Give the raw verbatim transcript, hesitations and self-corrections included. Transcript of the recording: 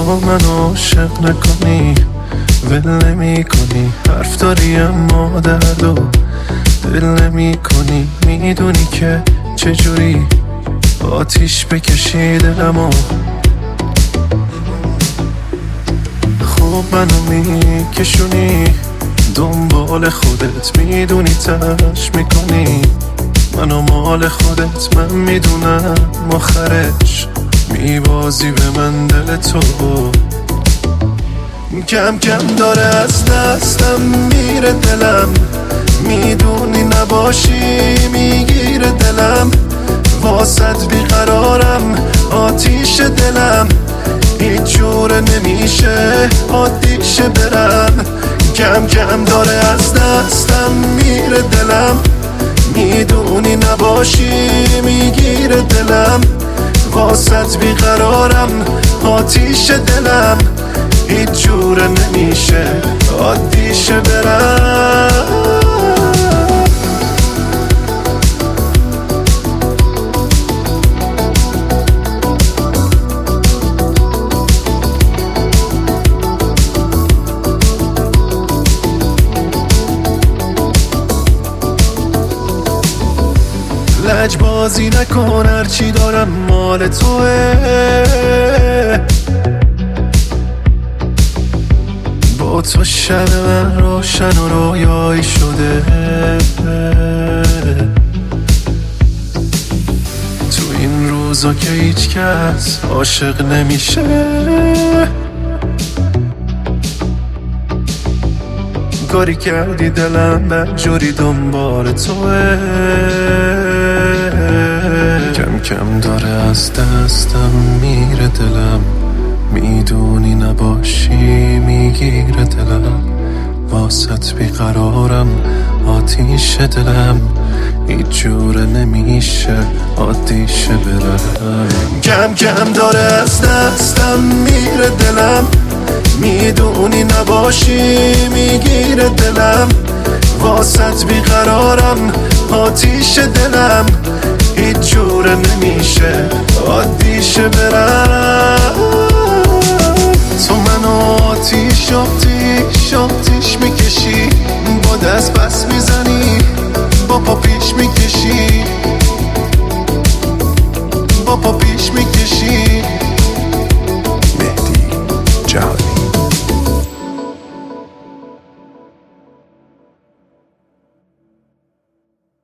تا منو عاشق نکنی ول نمی کنی، حرف داری اما درد و دل نمی کنی. میدونی که چجوری آتیش بکشی دلمو، خوب منو میکشونی دنبال خودت، میدونی تلاش میکنی منو مال خودت. من میدونم آخرش میبازی به من دل تو، کم کم داره از دستم میره دلم، میدونی نباشی میگیره دلم. واسط بیقرارم آتیش دلم، هیچ جوره نمیشه عادیشه برم. کم کم داره از دستم میره دلم، میدونی نباشی میگیره دلم. واسط بیقرارم آتیش دلم، هیچ جوره نمیشه عادیشه برم. لج بازی نکن، هرچی دارم مال توه. با تو شب من روشن و رویایی شده، تو این روزا که هیچ کس عاشق نمیشه. کاری کردی دلم بدجوری دنبال توه، کم کم داره از دستم میره دلم، میدونی نباشی میگیره دلم. واسط بیقرارم آتیش دلم، هیچ جوره نمیشه عادیشه برم. کم کم داره از دستم میره دلم، میدونی نباشی میگیره دلم. واسط بیقرارم آتیش دلم، هیچ جوره نمیشه عادیشه برم. تو منو آتیش آتیش آتیش میکشی، با دست بس میزنی با پا پیش میکشی، با پا پیش میکشی.